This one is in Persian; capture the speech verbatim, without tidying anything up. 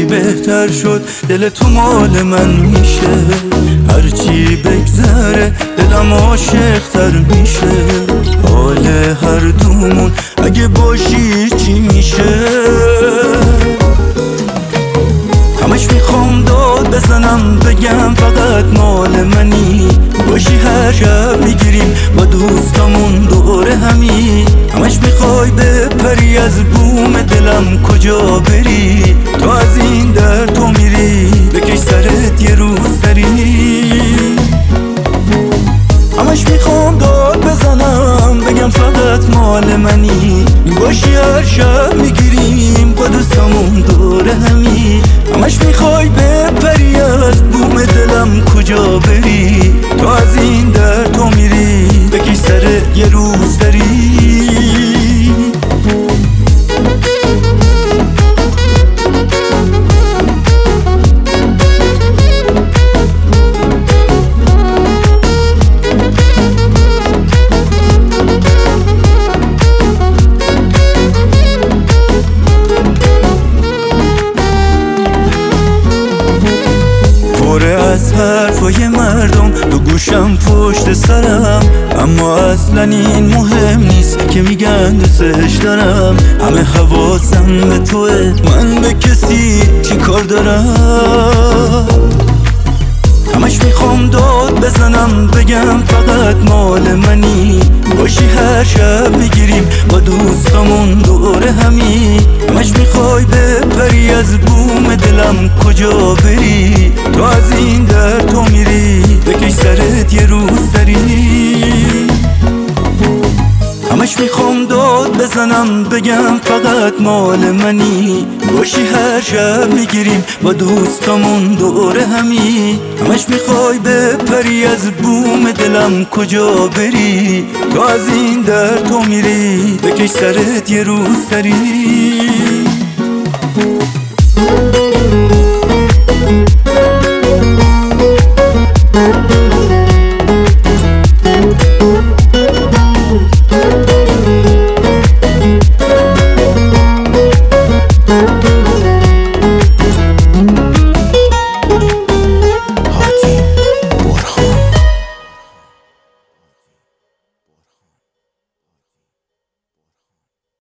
بهتر شد دل تو مال من میشه، هرچی بگذره دلم عاشق‌تر میشه. حال هر دومون اگه باشی چی میشه؟ همش میخوام داد بزنم بگم فقط مال منی، باشی هر شب میگیریم با دوستامون دوره همی. همش میخوای بپری از بوم دلم کجا بری؟ تو از این در تو میری بکش سرت یه روز سری. همش میخوام داد بزنم بگم فقط مال منی، باشی هر شب میگیریم با دوستامون دوره همی. همش میخوای بپری از بوم دلم کجا بری؟ تو از این در تو میری بکش سرت یه روز سری. از حرفای مردم تو گوشم پشت سرم، اما اصلا این مهم نیست که میگن دوستش دارم. همه حواسم به توه، من به کسی چی کار دارم؟ همش میخوام داد بزنم بگم فقط مال منی، باشی هر شب میگیریم با دوستامون دوره همی. همش میخوای بپری از بوم دلم کجا بری؟ تو از این در تو میری بکش سرت یه روز سری. همش میخوام داد بزنم بگم فقط مال منی، باشی هر شب میگیریم با دوستامون دوره همی. همش میخوای بپری از بوم دلم کجا بری؟ تو از این در تو میری بکش سرت یه روز سری.